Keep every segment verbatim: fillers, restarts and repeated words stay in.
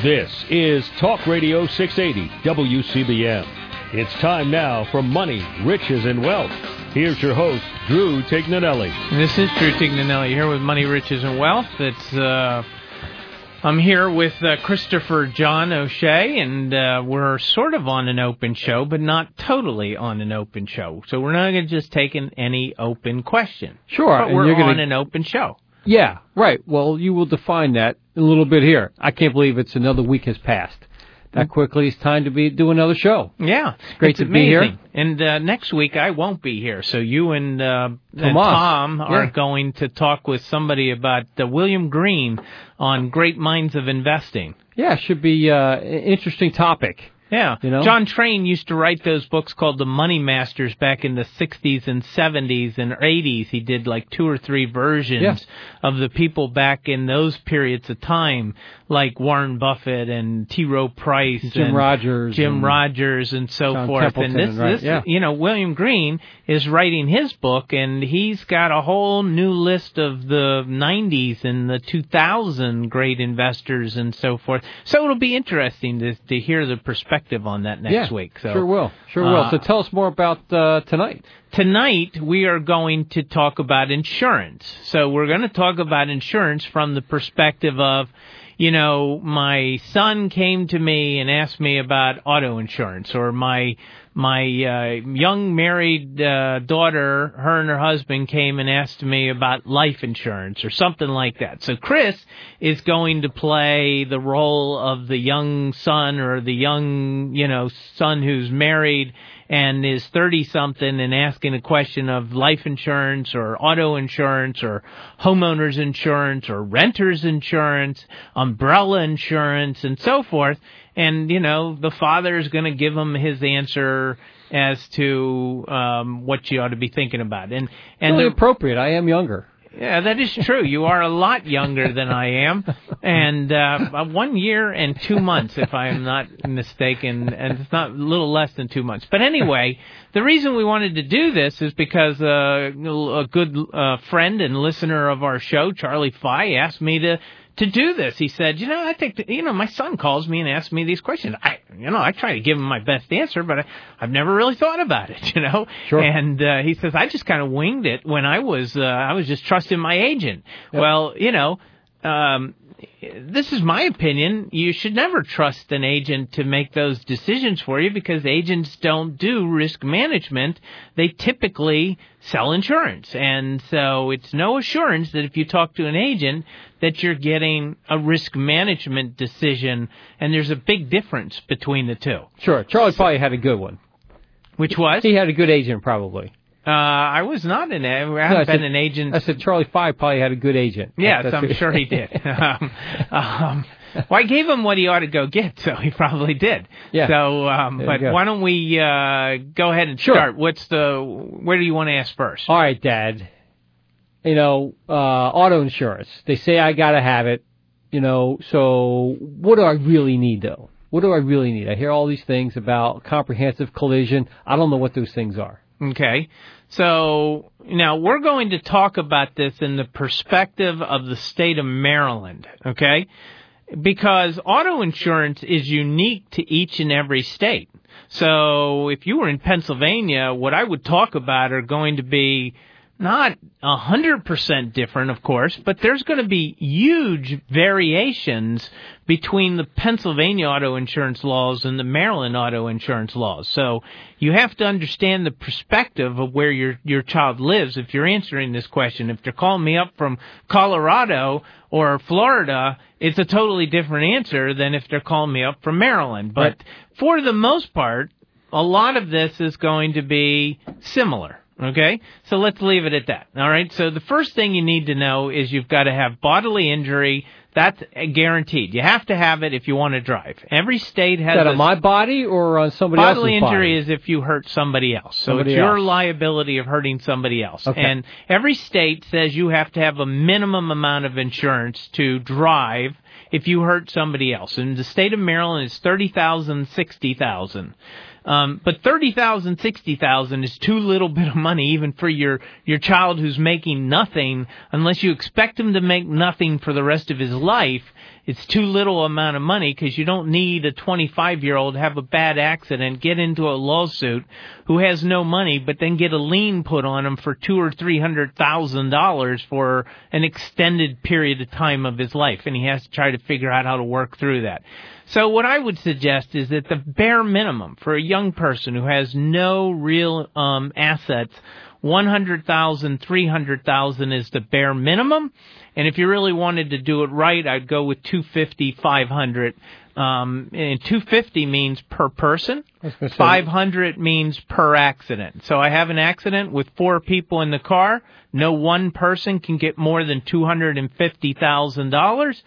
This is Talk Radio six eighty W C B M. It's time now for Money, Riches, and Wealth. Here's your host, Drew Tignanelli. This is Drew Tignanelli here with Money, Riches, and Wealth. It's uh, I'm here with uh, Christopher John O'Shea, and uh, we're sort of on an open show, but not totally on an open show. So we're not going to just take in any open question. Sure. But and we're you're gonna... on an open show. Yeah, right. Well, you will define that in a little bit here. I can't believe it's another week has passed. That quickly, it's time to be do another show. Yeah. It's great it's to amazing. be here. And uh, next week, I won't be here. So you and, uh, and Tom are yeah. going to talk with somebody about uh, William Green on Great Minds of Investing. Yeah, it should be uh, an interesting topic. Yeah. You know? John Train used to write those books called The Money Masters back in the sixties and seventies and eighties. He did like two or three versions yeah. of the people back in those periods of time, like Warren Buffett and T. Rowe Price, Jim and Rogers, Jim and Rogers, and so John forth. Templeton, and this, right? this, yeah. you know, William Green is writing his book, and he's got a whole new list of the nineties and the two thousand great investors and so forth. So it'll be interesting to to hear the perspective on that next yeah, week. So, sure will. Sure uh, will. So tell us more about uh, tonight. Tonight, we are going to talk about insurance. So we're going to talk about insurance from the perspective of, you know, my son came to me and asked me about auto insurance, or my my uh, young married uh, daughter, her and her husband came and asked me about life insurance or something like that. So Chris is going to play the role of the young son or the young, you know, son who's married and is thirty-something and asking a question of life insurance or auto insurance or homeowners insurance or renters insurance, umbrella insurance, and so forth. And, you know, the father is going to give him his answer as to um, what you ought to be thinking about. And and really the, appropriate. I am younger. Yeah, that is true. You are a lot younger than I am, and uh, one year and two months, if I am not mistaken, and it's not a little less than two months. But anyway, the reason we wanted to do this is because uh, a good uh, friend and listener of our show, Charlie Fye, asked me to to do this. He said, you know, I think, that, you know, my son calls me and asks me these questions. I, you know, I try to give him my best answer, but I, I've never really thought about it, you know. Sure. And uh, he says, I just kind of winged it when I was, uh, I was just trusting my agent. Yep. Well, you know, um, this is my opinion. You should never trust an agent to make those decisions for you because agents don't do risk management. They typically sell insurance. And so it's no assurance that if you talk to an agent that you're getting a risk management decision. And there's a big difference between the two. Sure. Charlie probably had a good one. Which was? He had a good agent, probably. Uh, I was not an. I haven't no, I been said, an agent. I said Charlie Fye probably had a good agent. Yes, That's I'm sure he did. um, um, well, I gave him what he ought to go get, so he probably did. Yeah. So, um, but why don't we uh, go ahead and sure. start? What's the? Where do you want to ask first? All right, Dad. You know, uh, auto insurance. They say I gotta have it. You know, so what do I really need, though? What do I really need? I hear all these things about comprehensive collision. I don't know what those things are. Okay. So now we're going to talk about this in the perspective of the state of Maryland, okay? Because auto insurance is unique to each and every state. So if you were in Pennsylvania, what I would talk about are going to be not one hundred percent different, of course, but there's going to be huge variations between the Pennsylvania auto insurance laws and the Maryland auto insurance laws. So you have to understand the perspective of where your your child lives if you're answering this question. If they're calling me up from Colorado or Florida, it's a totally different answer than if they're calling me up from Maryland. But right. for the most part, a lot of this is going to be similar. Okay, so let's leave it at that. All right, so the first thing you need to know is you've got to have bodily injury. That's guaranteed. You have to have it if you want to drive. Every state has. Is that a, on my body or on somebody else's body? Bodily injury is if you hurt somebody else. So somebody it's your else. liability of hurting somebody else. Okay. And every state says you have to have a minimum amount of insurance to drive if you hurt somebody else. And the state of Maryland is thirty thousand, sixty thousand. Um, but thirty thousand, sixty thousand is too little bit of money even for your, your child who's making nothing unless you expect him to make nothing for the rest of his life. it's too little amount of money because you don't need a twenty-five-year-old to have a bad accident, get into a lawsuit, who has no money, but then get a lien put on him for two or three hundred thousand dollars for an extended period of time of his life, and he has to try to figure out how to work through that. So what I would suggest is that the bare minimum for a young person who has no real um, assets, one hundred thousand dollars, three hundred thousand dollars is the bare minimum. And if you really wanted to do it right, I'd go with two hundred fifty thousand dollars, five hundred thousand dollars. Um, and two hundred fifty means per person. five hundred means per accident. So I have an accident with four people in the car. No one person can get more than two hundred fifty thousand dollars.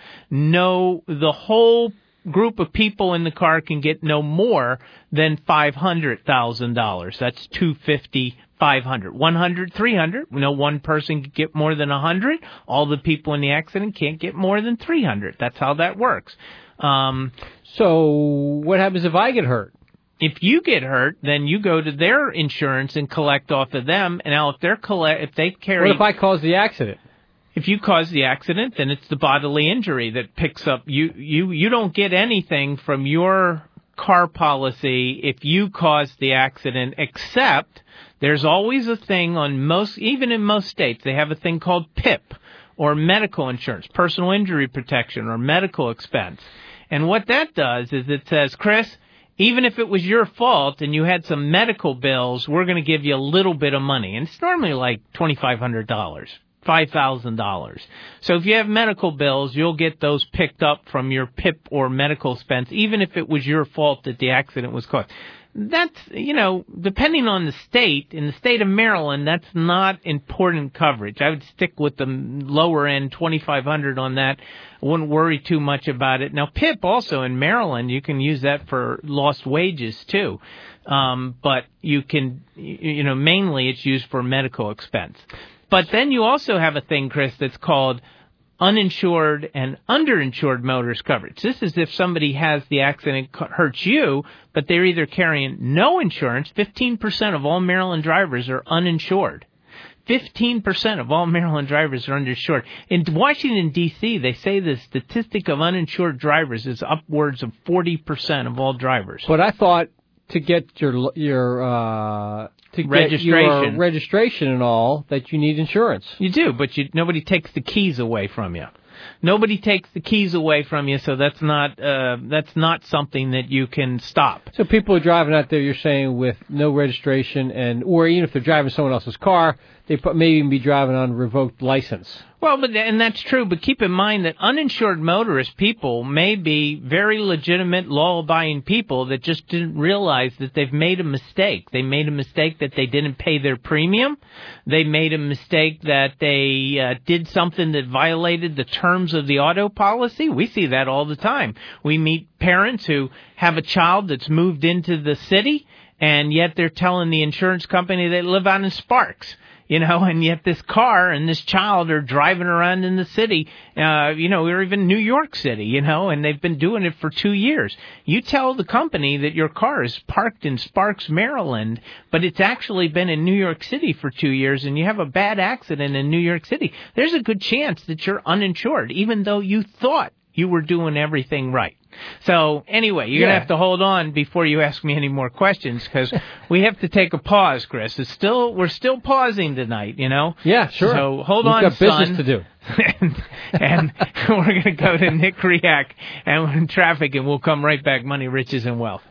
No, the whole group of people in the car can get no more than five hundred thousand dollars. That's two hundred fifty, five hundred. one hundred, three hundred. No one person can get more than one hundred. All the people in the accident can't get more than three hundred. That's how that works. Um, so what happens if I get hurt? If you get hurt, then you go to their insurance and collect off of them. And now if they're collect, if they carry, what if I cause the accident? If you cause the accident, then it's the bodily injury that picks up. You you you don't get anything from your car policy if you cause the accident, except there's always a thing on most, even in most states, they have a thing called P I P, or medical insurance, personal injury protection, or medical expense. And what that does is it says, Chris, even if it was your fault and you had some medical bills, we're going to give you a little bit of money. And it's normally like twenty-five hundred dollars, five thousand dollars. So if you have medical bills, you'll get those picked up from your P I P or medical expense, even if it was your fault that the accident was caused. That's, you know, depending on the state, in the state of Maryland, that's not important coverage. I would stick with the lower end, twenty-five hundred on that. I wouldn't worry too much about it. Now, P I P also in Maryland, you can use that for lost wages too. Um, but you can, you know, mainly it's used for medical expense. But then you also have a thing, Chris, that's called uninsured and underinsured motorist coverage. This is if somebody has the accident, hurts you, but they're either carrying no insurance. fifteen percent of all Maryland drivers are uninsured. fifteen percent of all Maryland drivers are uninsured. In Washington, D C, they say the statistic of uninsured drivers is upwards of forty percent of all drivers. But I thought to get your your uh, to registration. get your registration and all that you need insurance. You do, but you, nobody takes the keys away from you. Nobody takes the keys away from you, so that's not uh, that's not something that you can stop. So people are driving out there, you're saying, with no registration, and or even if they're driving someone else's car, they may even be driving on a revoked license. Well, but and that's true, but keep in mind that uninsured motorist people may be very legitimate, law-abiding people that just didn't realize that they've made a mistake. They made a mistake that they didn't pay their premium. They made a mistake that they uh, did something that violated the terms of the auto policy. We see that all the time. We meet parents who have a child that's moved into the city, and yet they're telling the insurance company they live out in Sparks. You know, and yet this car and this child are driving around in the city, uh, you know, or even New York City, you know, and they've been doing it for two years. You tell the company that your car is parked in Sparks, Maryland, but it's actually been in New York City for two years, and you have a bad accident in New York City. There's a good chance that you're uninsured, even though you thought you were doing everything right. So, anyway, you're yeah. going to have to hold on before you ask me any more questions, because we have to take a pause, Chris. It's still We're still pausing tonight, you know? Yeah, sure. So, hold We've on, got son. business to do. and, and we're going to go to Nick Riak and we're in traffic, and we'll come right back. Money, Riches, and Wealth.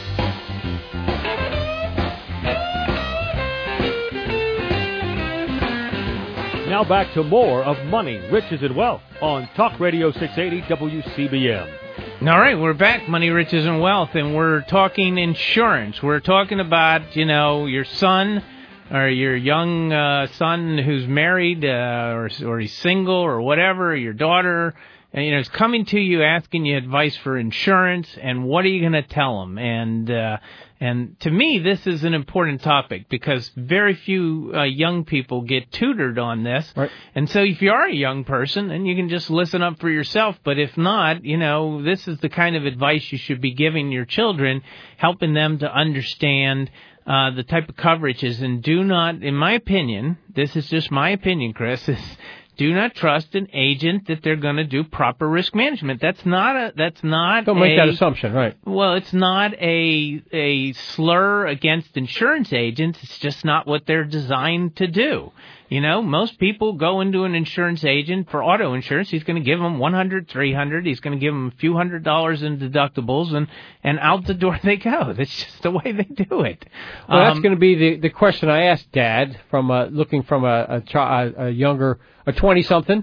Now back to more of Money, Riches, and Wealth on Talk Radio six eighty W C B M. All right, we're back, Money, Riches, and Wealth, and we're talking insurance. We're talking about, you know, your son or your young uh, son who's married uh, or, or he's single or whatever, your daughter, and, you know, is coming to you asking you advice for insurance, and what are you going to tell them? And uh, and to me, this is an important topic because very few uh, young people get tutored on this. Right. And so if you are a young person, then you can just listen up for yourself. But if not, you know, this is the kind of advice you should be giving your children, helping them to understand uh, the type of coverages. And do not, in my opinion, this is just my opinion, Chris, is do not trust an agent that they're going to do proper risk management. That's not a, that's not Don't make a, that assumption, right? Well, it's not a, a slur against insurance agents. It's just not what they're designed to do. You know, most people go into an insurance agent for auto insurance. He's going to give them one hundred, three hundred. He's going to give them a few hundred dollars in deductibles, and, and out the door they go. That's just the way they do it. Well, um, that's going to be the, the question I asked Dad, from uh, looking from a, a, chi- a younger, a twenty-something,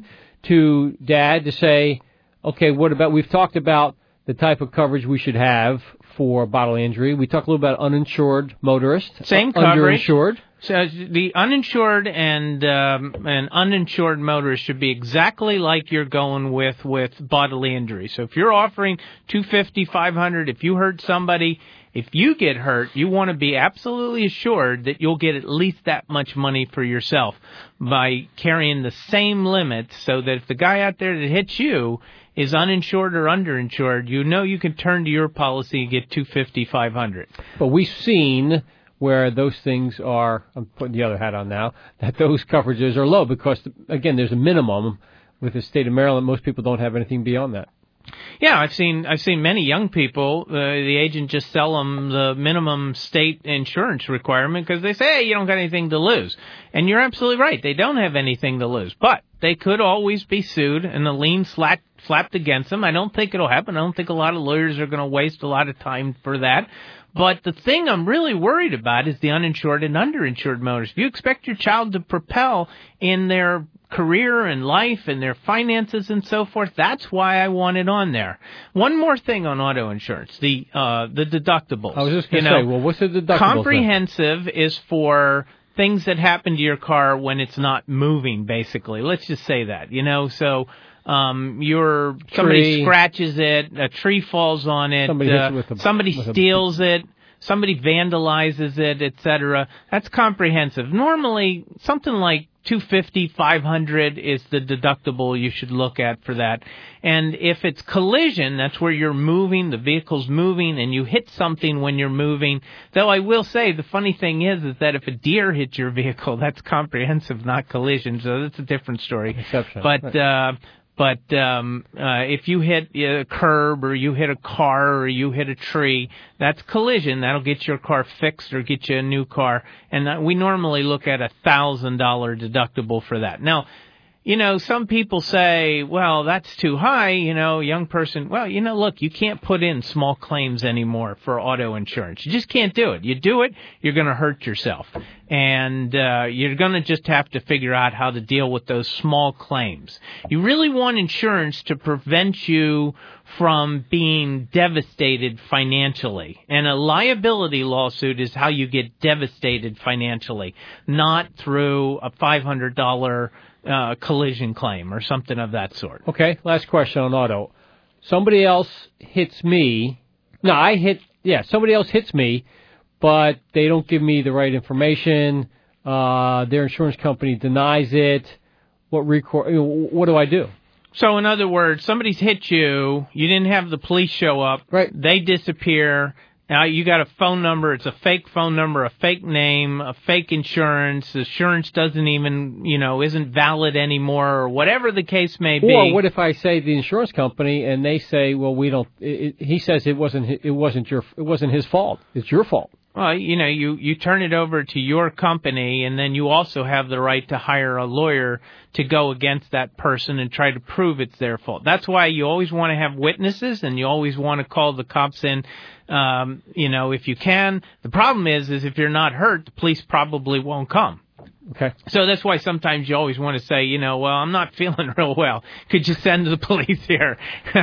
to Dad to say, okay, what about, we've talked about the type of coverage we should have for bodily injury. We talked a little about uninsured motorists. Same uh, coverage. Underinsured. So the uninsured and um, and uninsured motorist should be exactly like you're going with with bodily injury. So if you're offering two fifty, five hundred, if you hurt somebody, if you get hurt, you want to be absolutely assured that you'll get at least that much money for yourself by carrying the same limits, so that if the guy out there that hits you is uninsured or underinsured, you know you can turn to your policy and get two fifty, five hundred. But we've seen where those things are, I'm putting the other hat on now, that those coverages are low because, again, there's a minimum. With the state of Maryland, most people don't have anything beyond that. Yeah, I've seen I've seen many young people, uh, the agent just sell them the minimum state insurance requirement because they say, hey, you don't got anything to lose. And you're absolutely right. They don't have anything to lose. But they could always be sued and the lien slapped, slapped against them. I don't think it'll happen. I don't think a lot of lawyers are going to waste a lot of time for that. But the thing I'm really worried about is the uninsured and underinsured motorists. If you expect your child to propel in their career and life and their finances and so forth, that's why I want it on there. One more thing on auto insurance, the uh, the deductibles. I was just going to you say, know, well, what's the deductible? Comprehensive is for things that happen to your car when it's not moving, basically. Let's just say that, you know, so... Um, your somebody Tree. scratches it, a tree falls on it, Somebody, uh, hits it with a, somebody with steals a, it, somebody vandalizes it, et cetera. That's comprehensive. Normally, something like two fifty, five hundred is the deductible you should look at for that. And if it's collision, that's where you're moving, the vehicle's moving, and you hit something when you're moving. Though I will say, the funny thing is, is that if a deer hits your vehicle, that's comprehensive, not collision. So that's a different story. Exception. But, Right. uh, But um, uh, if you hit a curb or you hit a car or you hit a tree, that's collision. That'll get your car fixed or get you a new car. And we normally look at a one thousand dollars deductible for that. Now, you know, some people say, well, that's too high, you know, young person. Well, you know, look, you can't put in small claims anymore for auto insurance. You just can't do it. You do it, you're going to hurt yourself. And uh, you're going to just have to figure out how to deal with those small claims. You really want insurance to prevent you from being devastated financially. And a liability lawsuit is how you get devastated financially, not through a five hundred dollars Uh, collision claim or something of that sort. Okay, last question on auto. Somebody else hits me. No, I hit, yeah, somebody else hits me, but they don't give me the right information. Uh, their insurance company denies it. What recourse, what do I do? So in other words, somebody's hit you, you didn't have the police show up, right? They disappear. Now you got a phone number, it's a fake phone number, a fake name, a fake insurance, the insurance doesn't even, you know, isn't valid anymore, or whatever the case may be. Or what if I say the insurance company and they say, well, we don't, it, it, he says it wasn't, it wasn't your, it wasn't his fault. It's your fault. Well, you know, you, you turn it over to your company, and then you also have the right to hire a lawyer to go against that person and try to prove it's their fault. That's why you always want to have witnesses, and you always want to call the cops in, um, you know, if you can. The problem is, is if you're not hurt, the police probably won't come. Okay. So that's why sometimes you always want to say, you know, well, I'm not feeling real well. Could you send the police here?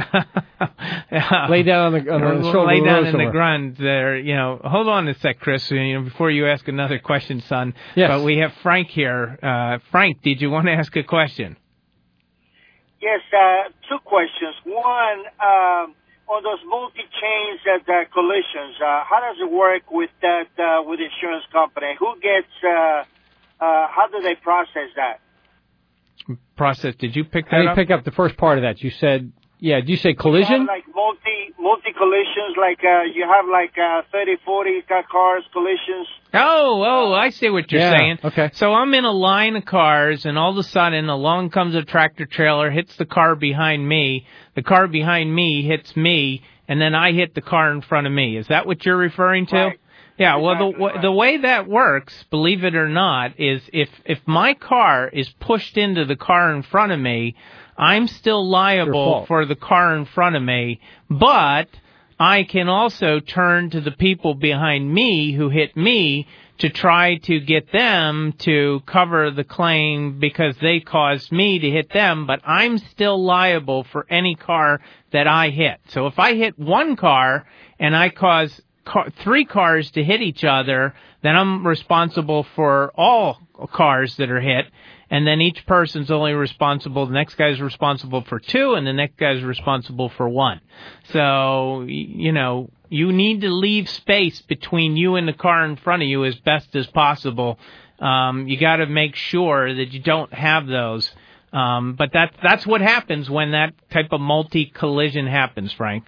Lay down on the, on the shoulder. Lay down in somewhere. the ground there. You know, hold on a sec, Chris, you know, before you ask another question, son. Yes. But we have Frank here. Uh, Frank, did you want to ask a question? Yes, uh, two questions. One, um, on those multi-chains at uh, collisions, uh, how does it work with that, uh, with the insurance company? Who gets, uh, Uh, how do they process that? Process? Did you pick that How do you up? pick up the first part of that? You said Yeah, do you say You collision? have like multi multi collisions, like uh, you have like uh, thirty, forty cars collisions. Oh, oh, I see what you're Yeah, saying. okay. So I'm in a line of cars, and all of a sudden, along comes a tractor trailer, hits the car behind me. The car behind me hits me, and then I hit the car in front of me. Is that what you're referring to? Right. Yeah, well, Exactly the right. the way that works, believe it or not, is if if my car is pushed into the car in front of me, I'm still liable for the car in front of me, but I can also turn to the people behind me who hit me to try to get them to cover the claim because they caused me to hit them, but I'm still liable for any car that I hit. So if I hit one car and I cause car, three cars to hit each other, then I'm responsible for all cars that are hit. And then each person's only responsible, the next guy's responsible for two, and the next guy's responsible for one. So, you know, you need to leave space between you and the car in front of you as best as possible. Um, you got to make sure that you don't have those. Um, but that, that's what happens when that type of multi-collision happens, Frank.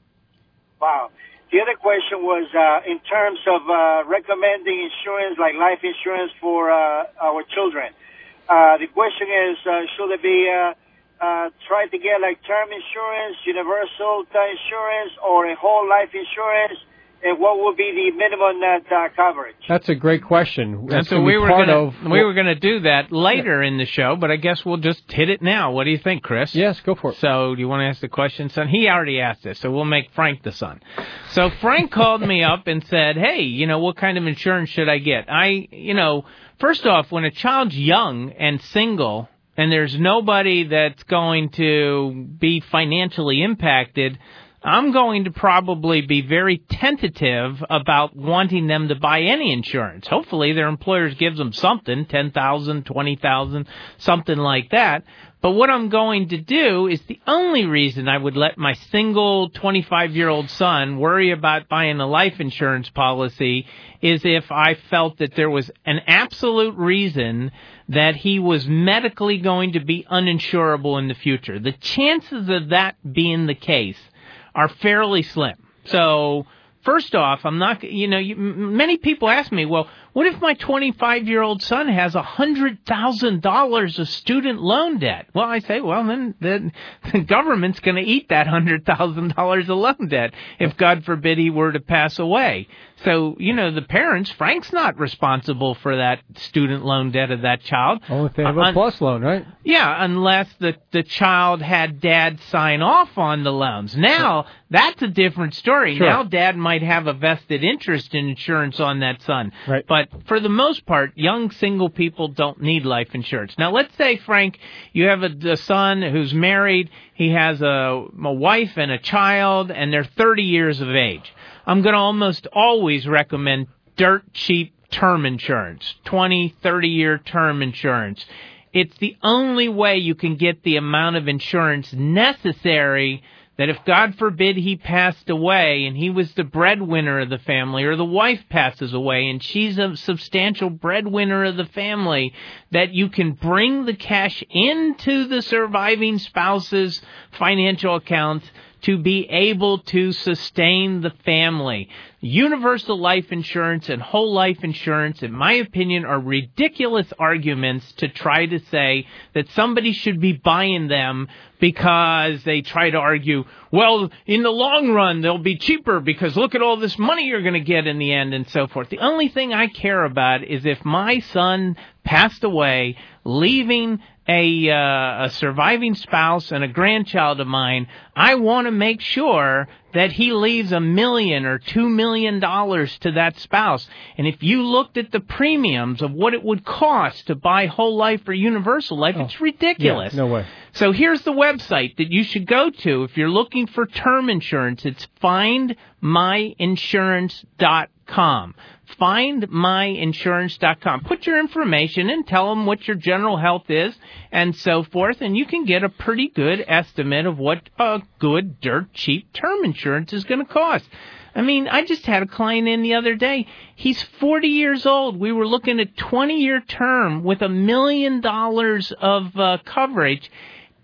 Wow. The other question was uh, in terms of uh, recommending insurance, like life insurance for uh, our children. Uh, the question is, uh, should it be uh, uh, try to get like term insurance, universal insurance, or a whole life insurance? And what would be the minimum net uh, coverage? That's a great question. That's so we were part gonna, of, we were going to do that later in the show, but I guess we'll just hit it now. What do you think, Chris? Yes, go for it. So do you want to ask the question, son? He already asked it, so we'll make Frank the son. So Frank called me up and said, hey, you know, what kind of insurance should I get? I, you know, first off, when a child's young and single and there's nobody that's going to be financially impacted, I'm going to probably be very tentative about wanting them to buy any insurance. Hopefully their employers gives them something, ten thousand dollars, twenty thousand dollars, something like that. But what I'm going to do is the only reason I would let my single twenty-five-year-old son worry about buying a life insurance policy is if I felt that there was an absolute reason that he was medically going to be uninsurable in the future. The chances of that being the case are fairly slim. So, first off, I'm not, you know, you, many people ask me, well, what if my twenty-five-year-old son has one hundred thousand dollars of student loan debt? Well, I say, well, then, then the government's going to eat that one hundred thousand dollars of loan debt if, God forbid, he were to pass away. So, you know, the parents, Frank's not responsible for that student loan debt of that child. Only if they have a Un- plus loan, right? Yeah, unless the, the child had dad sign off on the loans. Now, that's a different story. Sure. Now, dad might have a vested interest in insurance on that son. Right. But for the most part, young single people don't need life insurance. Now, let's say, Frank, you have a, a son who's married, he has a, a wife and a child, and they're thirty years of age. I'm going to almost always recommend dirt cheap term insurance, twenty, thirty-year term insurance. It's the only way you can get the amount of insurance necessary that if, God forbid, he passed away and he was the breadwinner of the family, or the wife passes away and she's a substantial breadwinner of the family, that you can bring the cash into the surviving spouse's financial accounts to be able to sustain the family. Universal life insurance and whole life insurance, in my opinion, are ridiculous arguments to try to say that somebody should be buying them because they try to argue, well, in the long run, they'll be cheaper because look at all this money you're going to get in the end and so forth. The only thing I care about is if my son passed away, leaving a, uh, a surviving spouse and a grandchild of mine, I want to make sure that he leaves a million or two million dollars to that spouse. And if you looked at the premiums of what it would cost to buy whole life or universal life, oh, it's ridiculous. Yeah, no way. So here's the website that you should go to if you're looking for term insurance. It's find my insurance dot com. find my insurance dot com. Put your information in, tell them what your general health is, and so forth, and you can get a pretty good estimate of what a good, dirt cheap term insurance is going to cost. I mean, I just had a client in the other day. He's forty years old. We were looking at twenty-year term with a million dollars of uh, coverage.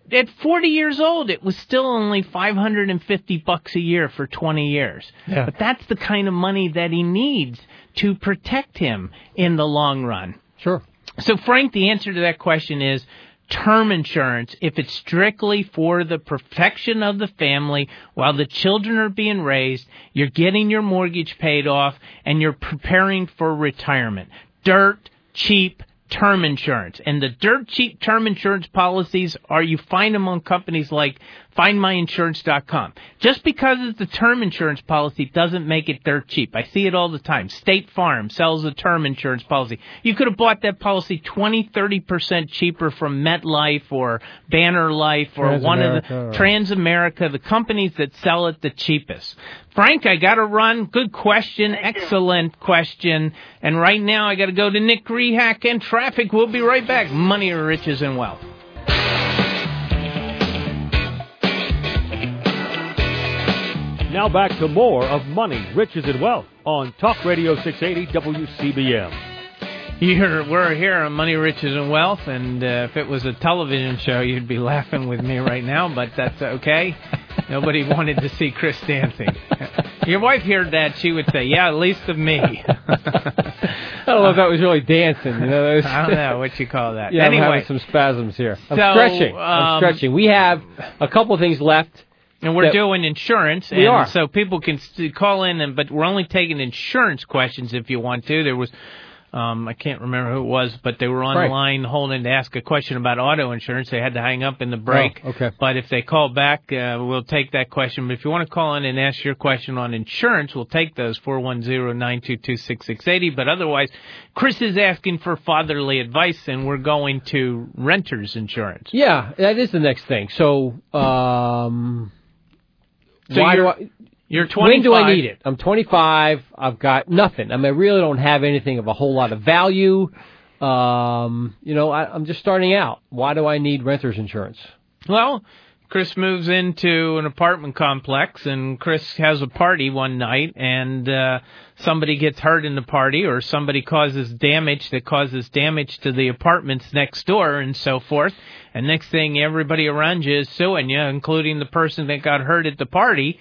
at forty years old, it was still only five hundred fifty bucks a year for twenty years. Yeah. But that's the kind of money that he needs to protect him in the long run. Sure. So, Frank, the answer to that question is term insurance, if it's strictly for the protection of the family while the children are being raised, you're getting your mortgage paid off, and you're preparing for retirement. Dirt cheap term insurance. And the dirt cheap term insurance policies are, you find them on companies like find my insurance dot com. Just because it's a term insurance policy doesn't make it dirt cheap. I see it all the time. State Farm sells a term insurance policy. You could have bought that policy twenty, thirty percent cheaper from MetLife or Banner Life or one of the Transamerica, the companies that sell it the cheapest. Frank, I got to run. Good question. Excellent question. And right now I got to go to Nick Rehak and traffic. We'll be right back. Money, Riches, and Wealth. Now back to more of Money, Riches, and Wealth on Talk Radio six eighty W C B M. You're, we're here on Money, Riches, and Wealth, and uh, if it was a television show, you'd be laughing with me right now, but that's okay. Nobody wanted to see Chris dancing. Your wife heard that, she would say, yeah, at least of me. I don't know if that was really dancing. You know, was, I don't know what you call that. Yeah, anyway, I'm having some spasms here. I'm so, stretching. Um, I'm stretching. We have a couple things left. And we're that, doing insurance. We and are. So people can st- call in, and but we're only taking insurance questions if you want to. There was, um, I can't remember who it was, but they were on right. the line holding to ask a question about auto insurance. They had to hang up in the break. Oh, okay. But if they call back, uh, we'll take that question. But if you want to call in and ask your question on insurance, we'll take those, four one zero, nine two two, six six eight zero. But otherwise, Chris is asking for fatherly advice, and we're going to renter's insurance. Yeah, that is the next thing. So, um... So Why you're, do I, you're twenty-five. When do I need it? I'm twenty-five. I've got nothing. I mean, I really don't have anything of a whole lot of value. Um, you know, I, I'm just starting out. Why do I need renter's insurance? Well, Chris moves into an apartment complex, and Chris has a party one night, and uh, somebody gets hurt in the party, or somebody causes damage that causes damage to the apartments next door, and so forth. And next thing, everybody around you is suing you, including the person that got hurt at the party.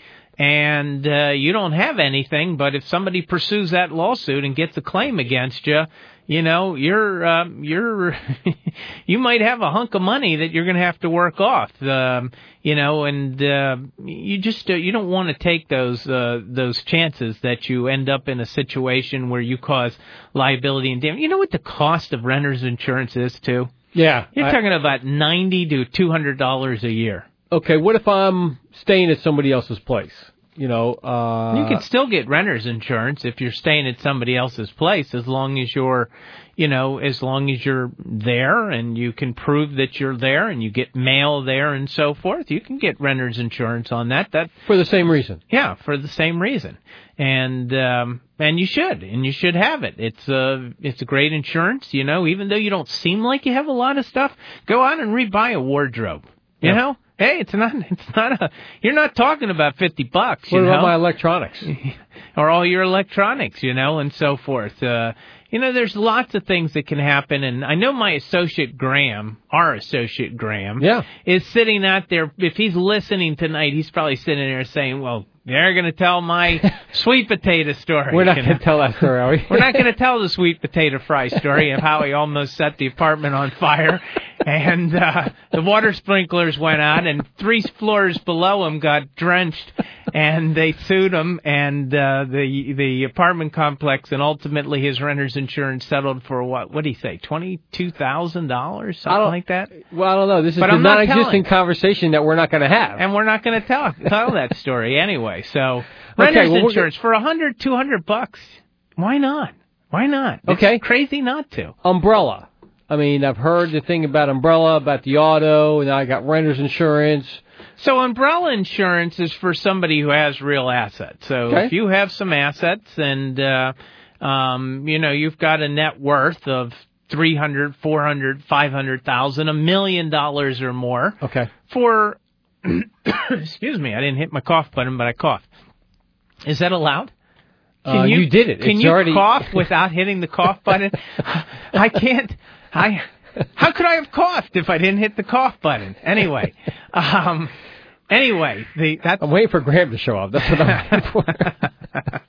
And uh, you don't have anything, but if somebody pursues that lawsuit and gets a claim against you, you know, you're uh, you're you might have a hunk of money that you're going to have to work off. Um, you know, and uh, you just uh, you don't want to take those uh, those chances that you end up in a situation where you cause liability and damage. You know what the cost of renter's insurance is too? Yeah, You're I, talking about ninety to two hundred dollars a year. Okay, what if I'm staying at somebody else's place? You know, uh, you can still get renter's insurance if you're staying at somebody else's place, as long as you're, you know, as long as you're there and you can prove that you're there and you get mail there and so forth. You can get renter's insurance on that. That for the same reason. Yeah, for the same reason, and um, and you should, and you should have it. It's a it's a great insurance. You know, even though you don't seem like you have a lot of stuff, go out and rebuy a wardrobe. You yeah. know. Hey, it's not. It's not a. You're not talking about fifty bucks. What you about know? my electronics? Or all your electronics, you know, and so forth. Uh, you know, there's lots of things that can happen, and I know my associate Graham, our associate Graham, yeah. is sitting out there. If he's listening tonight, he's probably sitting there saying, "Well, they're going to tell my sweet potato story." We're not you going know? to tell that story, are we? We're not going to tell the sweet potato fry story of how he almost set the apartment on fire. And uh, the water sprinklers went out, and three floors below him got drenched, and they sued him, and uh, the the apartment complex, and ultimately his renter's insurance settled for what? What did he say? Twenty-two thousand dollars, something like that. Well, I don't know. This is but a I'm not non-existent telling. conversation that we're not going to have, and we're not going to tell tell that story anyway. So renter's okay, well, insurance for a hundred, two hundred bucks. Why not? Why not? It's okay, crazy not to. Umbrella. I mean, I've heard the thing about umbrella, about the auto, and I got renter's insurance. So umbrella insurance is for somebody who has real assets. So okay. if you have some assets and, uh, um, you know, you've got a net worth of three hundred, four hundred, five hundred thousand, a million dollars or more. Okay. For, excuse me, I didn't hit my cough button, but I coughed. Is that allowed? Can uh, you, you did it. Can it's you already... cough without hitting the cough button? I can't. I How could I have coughed if I didn't hit the cough button? Anyway, um, anyway, the that's... I'm waiting for Graham to show up. That's what I'm waiting for.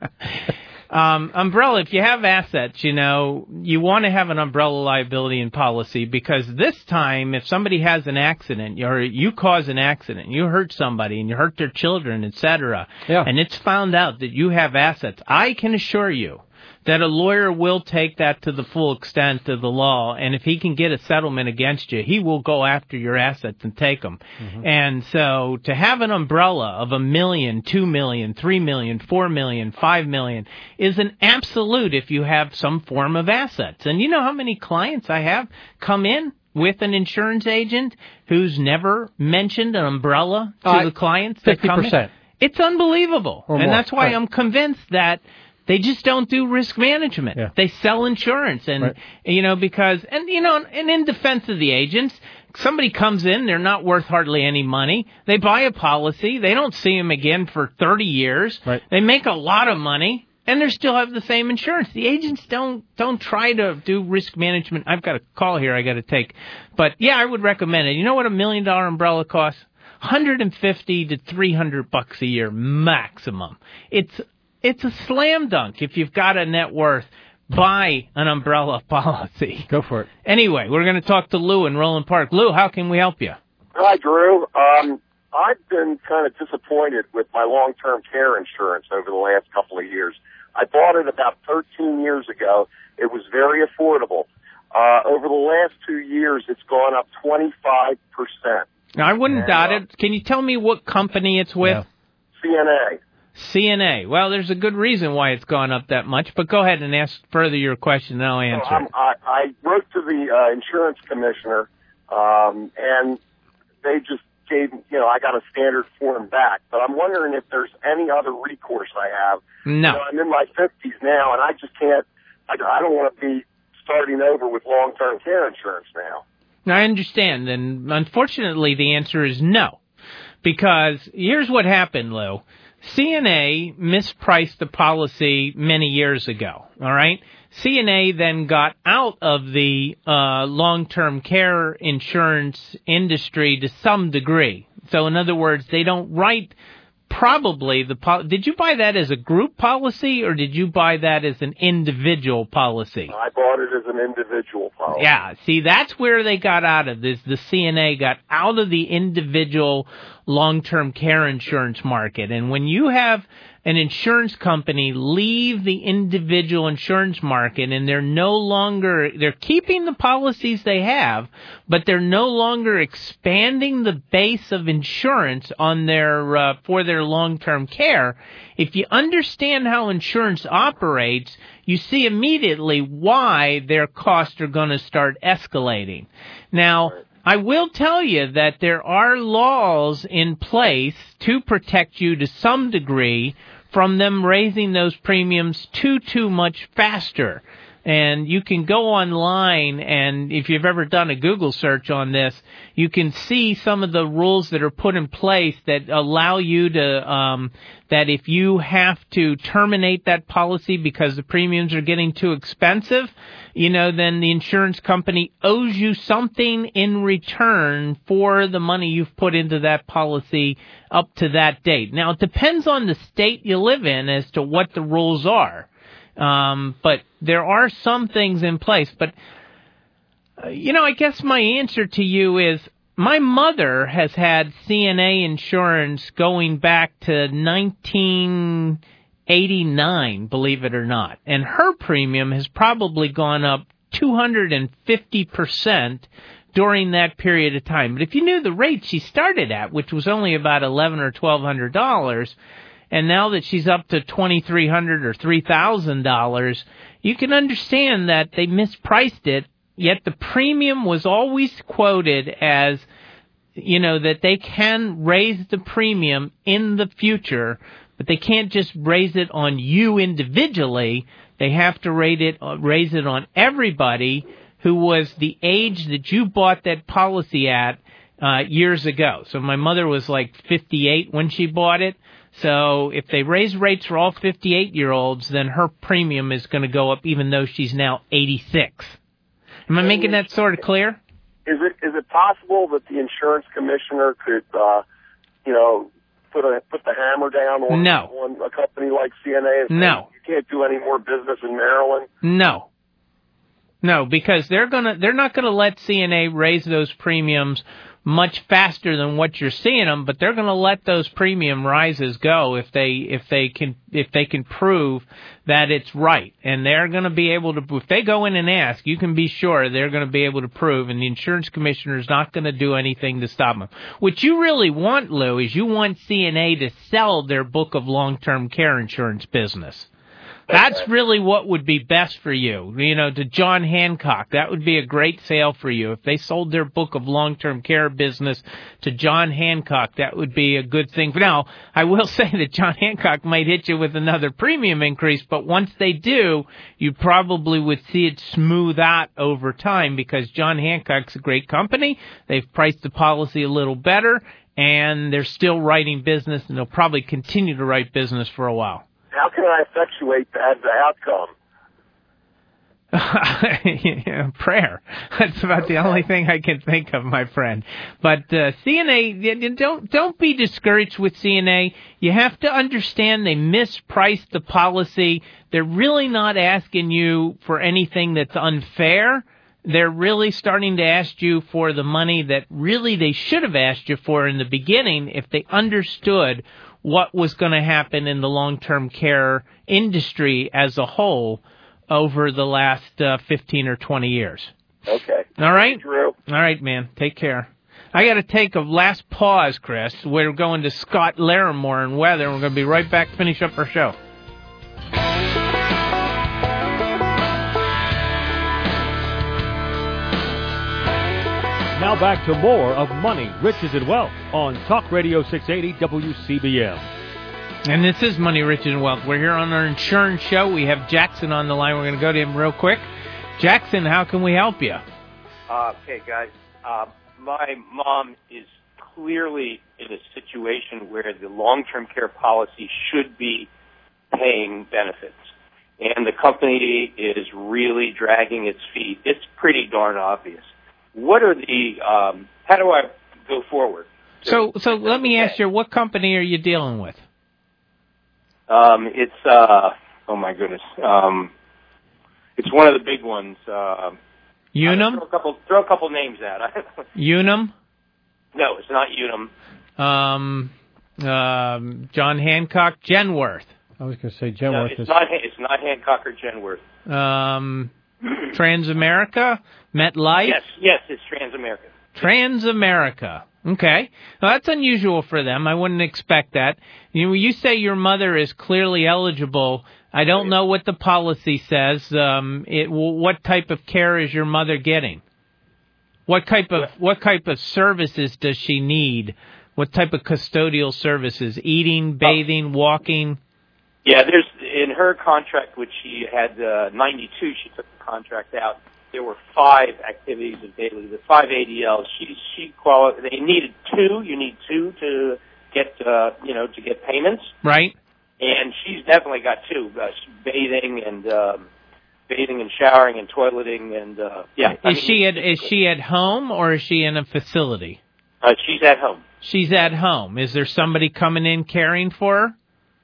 Um, umbrella, if you have assets, you know, you want to have an umbrella liability in policy because this time, if somebody has an accident, or you cause an accident, you hurt somebody and you hurt their children, et cetera, yeah. and it's found out that you have assets, I can assure you that a lawyer will take that to the full extent of the law, and if he can get a settlement against you, he will go after your assets and take them. Mm-hmm. And so to have an umbrella of a million, two million, three million, four million, five million is an absolute if you have some form of assets. And you know how many clients I have come in with an insurance agent who's never mentioned an umbrella to uh, the clients that fifty percent. Come in? It's unbelievable. Or and more. That's why right. I'm convinced that they just don't do risk management. Yeah. They sell insurance. And, right. you know, because, and, you know, and in defense of the agents, somebody comes in, they're not worth hardly any money. They buy a policy. They don't see them again for thirty years. Right. They make a lot of money, and they still have the same insurance. The agents don't don't try to do risk management. I've got a call here I got to take. But, yeah, I would recommend it. You know what a million-dollar umbrella costs? one hundred fifty to three hundred bucks a year maximum. It's It's a slam dunk. If you've got a net worth, buy an umbrella policy. Go for it. Anyway, we're going to talk to Lou in Roland Park. Lou, how can we help you? Hi, Drew. Um, I've been kind of disappointed with my long-term care insurance over the last couple of years. I bought it about thirteen years ago. It was very affordable. Uh, over the last two years, it's gone up twenty-five percent. Now, I wouldn't and, doubt uh, it. Can you tell me what company it's with? Yeah. C N A. C N A. Well, there's a good reason why it's gone up that much, but go ahead and ask further your question, and I'll answer So, um, it. I, I wrote to the uh, insurance commissioner, um, and they just gave, you know, I got a standard form back. But I'm wondering if there's any other recourse I have. No. You know, I'm in my fifties now, and I just can't, I, I don't want to be starting over with long-term care insurance now. I understand, and unfortunately the answer is no. Because here's what happened, Lou. C N A mispriced the policy many years ago, all right? C N A then got out of the uh, long-term care insurance industry to some degree. So, in other words, they don't write probably the pol- – did you buy that as a group policy or did you buy that as an individual policy? I bought it as an individual policy. Yeah, see, that's where they got out of this. The C N A got out of the individual long-term care insurance market. And when you have an insurance company leave the individual insurance market and they're no longer, they're keeping the policies they have, but they're no longer expanding the base of insurance on their, uh, for their long-term care, if you understand how insurance operates, you see immediately why their costs are going to start escalating. Now, I will tell you that there are laws in place to protect you to some degree from them raising those premiums too, too much faster. And you can go online, and if you've ever done a Google search on this, you can see some of the rules that are put in place that allow you to, um, that if you have to terminate that policy because the premiums are getting too expensive, you know, then the insurance company owes you something in return for the money you've put into that policy up to that date. Now, it depends on the state you live in as to what the rules are. Um, but there are some things in place. But, uh, you know, I guess my answer to you is my mother has had C N A insurance going back to nineteen eighty-nine, believe it or not. And her premium has probably gone up two hundred fifty percent during that period of time. But if you knew the rate she started at, which was only about eleven hundred dollars or twelve hundred dollars, and now that she's up to twenty-three hundred dollars or three thousand dollars, you can understand that they mispriced it, yet the premium was always quoted as, you know, that they can raise the premium in the future, but they can't just raise it on you individually. They have to rate it, uh, raise it on everybody who was the age that you bought that policy at uh, years ago. So my mother was like fifty-eight when she bought it. So if they raise rates for all fifty-eight-year-olds, then her premium is going to go up even though she's now eighty-six. Am I making that sort of clear? Is it is it possible that the insurance commissioner could, uh, you know, put a put the hammer down on, no. on a company like C N A? And no. Say, you can't do any more business in Maryland? No. No, because they're gonna they're not gonna let C N A raise those premiums much faster than what you're seeing them, but they're going to let those premium rises go if they if they can if they can prove that it's right, and they're going to be able to. If they go in and ask, you can be sure they're going to be able to prove, and the insurance commissioner is not going to do anything to stop them. What you really want, Lou, is you want C N A to sell their book of long-term care insurance business. That's really what would be best for you. You know, to John Hancock, that would be a great sale for you. If they sold their book of long-term care business to John Hancock, that would be a good thing. Now, I will say that John Hancock might hit you with another premium increase, but once they do, you probably would see it smooth out over time because John Hancock's a great company. They've priced the policy a little better, and they're still writing business, and they'll probably continue to write business for a while. How can I effectuate that outcome? yeah, prayer. That's about the only thing I can think of, my friend. But uh, C N A, don't don't be discouraged with C N A. You have to understand they mispriced the policy. They're really not asking you for anything that's unfair. They're really starting to ask you for the money that really they should have asked you for in the beginning if they understood what was going to happen in the long-term care industry as a whole over the last uh, fifteen or twenty years. Okay. All right? Drew. All right, man. Take care. I got to take a last pause, Chris. We're going to Scott Larimore and weather, and we're going to be right back to finish up our show. Now back to more of Money, Riches, and Wealth on Talk Radio six eighty W C B M. And this is Money, Riches, and Wealth. We're here on our insurance show. We have Jackson on the line. We're going to go to him real quick. Jackson, how can we help you? Uh, okay, guys. Uh, my mom is clearly in a situation where the long-term care policy should be paying benefits. And the company is really dragging its feet. It's pretty darn obvious. What are the, um, how do I go forward? So, so let me ask you, what company are you dealing with? Um, it's, uh, oh my goodness, um, it's one of the big ones. Uh, Unum? Throw a couple, throw a couple names out. Unum? No, it's not Unum. Um, um, John Hancock, Genworth. I was going to say Genworth. No, it's is... not, it's not Hancock or Genworth. Um, Transamerica? MetLife? Yes, yes, it's Transamerica. Transamerica. Okay. Well, that's unusual for them. I wouldn't expect that. You know, you say your mother is clearly eligible. I don't know what the policy says. Um, it, what type of care is your mother getting? What type of what type of services does she need? What type of custodial services? Eating, bathing, walking? Yeah, there's in her contract, which she had uh, ninety-two. She took the contract out. There were five activities of daily, the five A D Ls. She she quali- They needed two. You need two to get uh, you know to get payments. Right. And she's definitely got two: uh, bathing and um, bathing and showering and toileting and uh, yeah. Is I mean, she at is she at home or is she in a facility? Uh, she's at home. She's at home. Is there somebody coming in caring for her?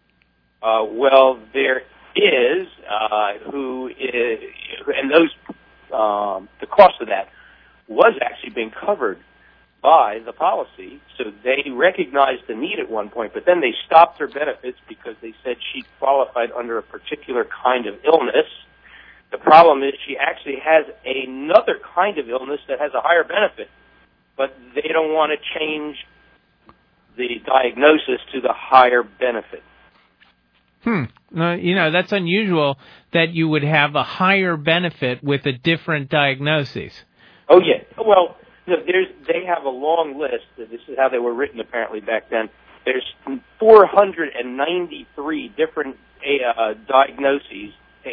Uh, well, there is uh, who is, and those um, the cost of that was actually being covered by the policy, so they recognized the need at one point, but then they stopped her benefits because they said she qualified under a particular kind of illness. The problem is she actually has another kind of illness that has a higher benefit, but they don't want to change the diagnosis to the higher benefit. Hmm. Uh, you know, that's unusual that you would have a higher benefit with a different diagnosis. Oh, yeah. Well, there's they have a long list. This is how they were written apparently back then. There's four hundred ninety-three different uh, diagnoses,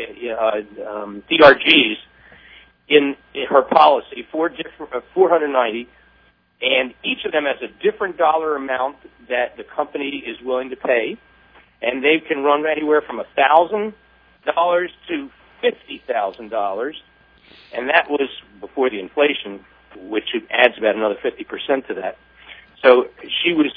uh, um, D R Gs, in, in her policy, four different, uh, four hundred ninety, and each of them has a different dollar amount that the company is willing to pay, and they can run anywhere from one thousand dollars to fifty thousand dollars. and that was before the inflation, which adds about another fifty percent to that. So she was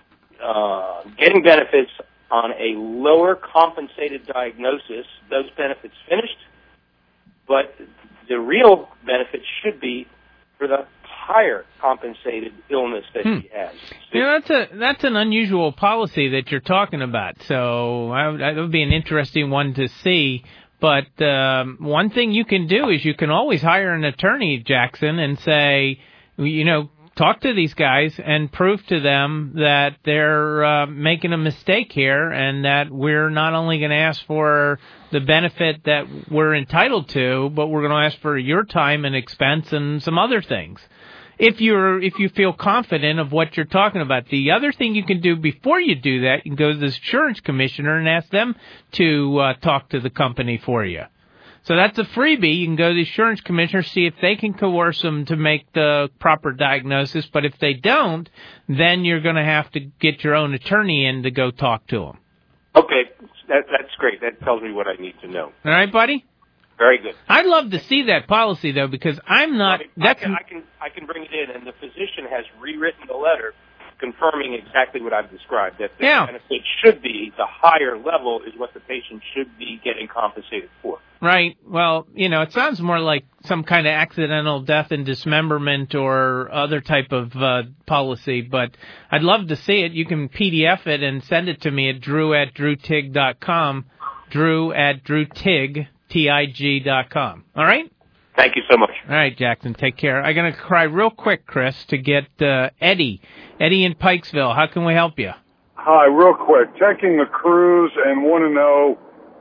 uh, getting benefits on a lower compensated diagnosis. Those benefits finished, but the real benefit should be for the higher compensated illness that hmm. she has. You know, that's a that's an unusual policy that you're talking about. So I, that would be an interesting one to see. But um, one thing you can do is you can always hire an attorney, Jackson, and say, you know, talk to these guys and prove to them that they're uh, making a mistake here and that we're not only going to ask for the benefit that we're entitled to, but we're going to ask for your time and expense and some other things. If you're, if you feel confident of what you're talking about. The other thing you can do before you do that, you can go to the insurance commissioner and ask them to uh, talk to the company for you. So that's a freebie. You can go to the insurance commissioner, see if they can coerce them to make the proper diagnosis. But if they don't, then you're going to have to get your own attorney in to go talk to them. Okay, that, that's great. That tells me what I need to know. All right, buddy? Very good. I'd love to see that policy, though, because I'm not... I, that's, I, can, I, can, I can bring it in, and the physician has rewritten the letter confirming exactly what I've described, that the yeah. benefit should be, the higher level is what the patient should be getting compensated for. Right. Well, you know, it sounds more like some kind of accidental death and dismemberment or other type of uh, policy, but I'd love to see it. You can P D F it and send it to me at drew at drew tig dot com, drew at drew tig, T I G dot com. All right? Thank you so much. All right, Jackson, take care. I'm going to try real quick, Chris, to get uh, Eddie. Eddie in Pikesville, how can we help you? Hi, real quick. Checking the cruise and want to know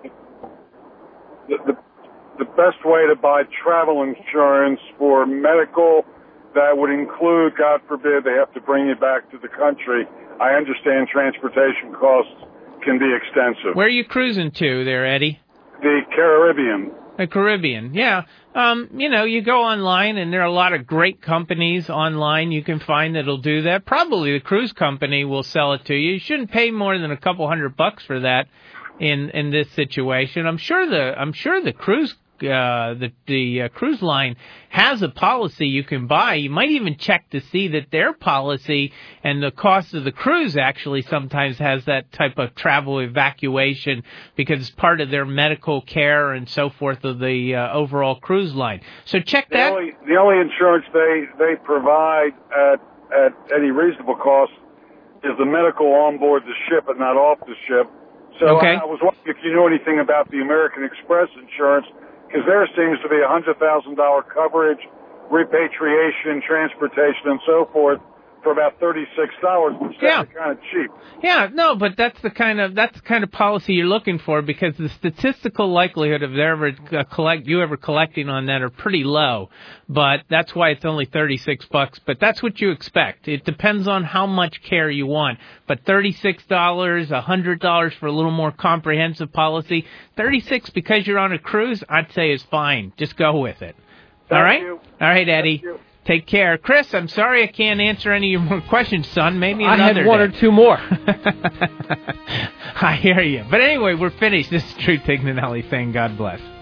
the, the, the best way to buy travel insurance for medical that would include, God forbid, they have to bring you back to the country. I understand transportation costs can be extensive. Where are you cruising to there, Eddie? The Caribbean. The Caribbean, yeah. Um, you know, you go online, and there are a lot of great companies online you can find that'll do that. Probably the cruise company will sell it to you. You shouldn't pay more than a couple hundred bucks for that in in this situation. I'm sure the I'm sure the cruise uh, the the uh, cruise line has a policy you can buy. You might even check to see that their policy and the cost of the cruise actually sometimes has that type of travel evacuation because it's part of their medical care and so forth of the uh, overall cruise line. So check that. The only, the only insurance they, they provide at, at any reasonable cost is the medical on board the ship and not off the ship. So okay. I, I was wondering if you know anything about the American Express insurance, because there seems to be one hundred thousand dollars coverage, repatriation, transportation, and so forth for about thirty-six dollars, which is yeah. kind of cheap. Yeah, no, but that's the kind of that's the kind of policy you're looking for because the statistical likelihood of there ever uh, collect you ever collecting on that are pretty low. But that's why it's only thirty-six bucks. But that's what you expect. It depends on how much care you want. But thirty-six dollars, one hundred dollars for a little more comprehensive policy, thirty-six because you're on a cruise, I'd say is fine. Just go with it. Thank All right? you. All right, Eddie. Thank you. Take care. Chris, I'm sorry I can't answer any of your more questions, son. Maybe another I had one day. or two more. I hear you. But anyway, we're finished. This is Drew Tignanelli saying God bless.